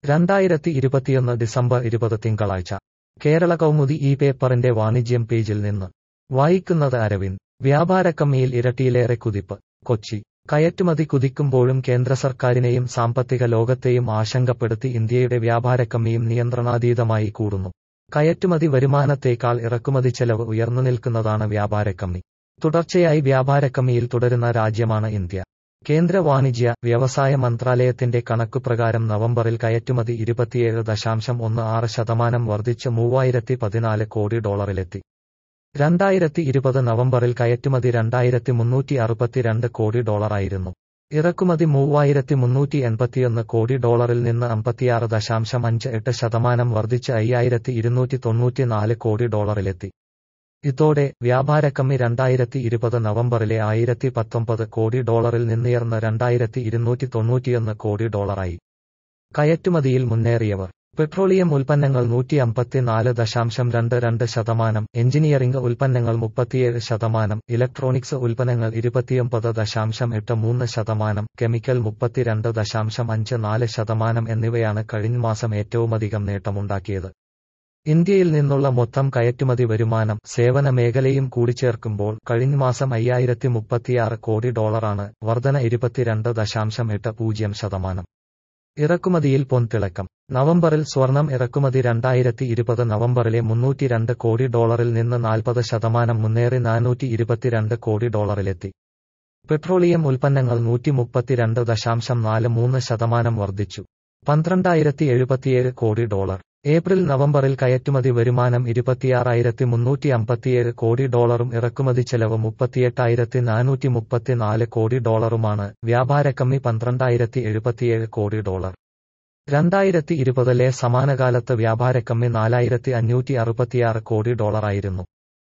2021 December 20 തിങ്കളാഴ്ച കേരള കൗമുദി ഈ പേപ്പറിന്റെ വാണിജ്യം പേജിൽ നിന്ന് വായിക്കുന്നത് അരവിന്ദ്. വ്യാപാരക്കമ്മിയിൽ ഇരട്ടിയിലേറെ കുതിപ്പ്. കൊച്ചി. കയറ്റുമതി കുതിക്കുമ്പോഴും കേന്ദ്ര സർക്കാരിനെയും സാമ്പത്തിക ലോകത്തെയും ആശങ്കപ്പെടുത്തി ഇന്ത്യയുടെ വ്യാപാരക്കമ്മിയും നിയന്ത്രണാതീതമായി കൂടുന്നു. കയറ്റുമതി വരുമാനത്തേക്കാൾ ഇറക്കുമതി ചെലവ് ഉയർന്നു നിൽക്കുന്നതാണ് വ്യാപാരക്കമ്മി. തുടർച്ചയായി വ്യാപാരക്കമ്മിയിൽ തുടരുന്ന രാജ്യമാണ് ഇന്ത്യ. കേന്ദ്ര വാണിജ്യ, വ്യവസായ മന്ത്രാലയത്തിന്റെ കണക്കുപ്രകാരം നവംബറിൽ കയറ്റുമതി 27.16% വർദ്ധിച്ച് $3014 കോടി $2020 നവംബറിൽ കയറ്റുമതി $2362 കോടി ആയിരുന്നു. ഇറക്കുമതി $3381 കോടി ൽ നിന്ന് 56.58% വർദ്ധിച്ച് $5294 കോടി ലെത്തി. ഇതോടെ വ്യാപാരക്കമ്മി 2020 നവംബറിലെ $1019 കോടി ൽ നിന്നുയർന്ന് $2291 കോടി ആയി. കയറ്റുമതിയിൽ മുന്നേറിയവർ. പെട്രോളിയം ഉൽപ്പന്നങ്ങൾ 154.22%, എഞ്ചിനീയറിംഗ് ഉൽപ്പന്നങ്ങൾ 37%, ഇലക്ട്രോണിക്സ് ഉൽപ്പന്നങ്ങൾ 29.83%, കെമിക്കൽ 32.54% എന്നിവയാണ് കഴിഞ്ഞ മാസം ഏറ്റവുമധികം നേട്ടമുണ്ടാക്കിയത്. ഇന്ത്യയിൽ നിന്നുള്ള മൊത്തം കയറ്റുമതി വരുമാനം സേവന മേഖലയും കൂടിച്ചേർക്കുമ്പോൾ കഴിഞ്ഞ മാസം $5036 കോടി ആണ്, വർധന 22.80%. ഇറക്കുമതിയിൽ പൊൻതിളക്കം. നവംബറിൽ സ്വർണം ഇറക്കുമതി 2020 നവംബറിലെ $302 കോടി ൽ നിന്ന് 40% മുന്നേറി $422 കോടി ലെത്തി. പെട്രോളിയം ഉൽപ്പന്നങ്ങൾ 132.43% വർദ്ധിച്ചു, $12077 കോടി. ഏപ്രിൽ നവംബറിൽ കയറ്റുമതി വരുമാനം $26,357 കോടി ഇറക്കുമതി ചെലവ് $38,434 കോടി മാണ്. വ്യാപാരക്കമ്മി $12,077 കോടി. 2020 സമാനകാലത്ത് വ്യാപാരക്കമ്മി $4,566 കോടി ആയിരുന്നു.